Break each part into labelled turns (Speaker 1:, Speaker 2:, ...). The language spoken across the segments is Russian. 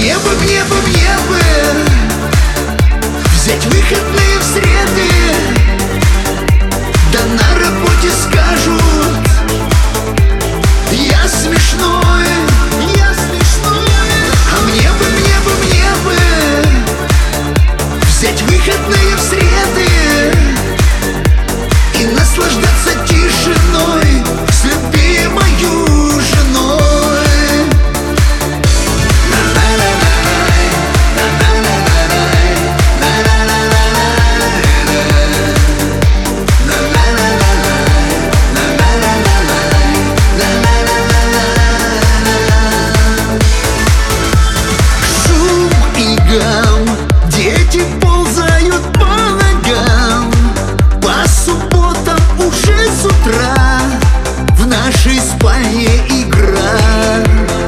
Speaker 1: мне бы взять выходные в среды. Да на работе скажут: я смешной, я смешной. А мне бы взять выходные в среды и наслаждаться тишиной с любимою женой. Дети ползают по ногам, по субботам уже с утра в нашей спальне игра.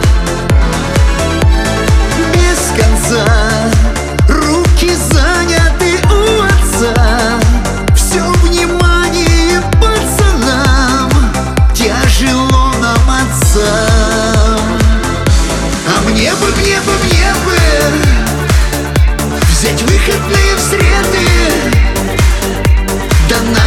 Speaker 1: Без конца руки заняты у отца, все внимание пацанам, тяжело нам отцам. А мне бы взять выходные в среды. Да на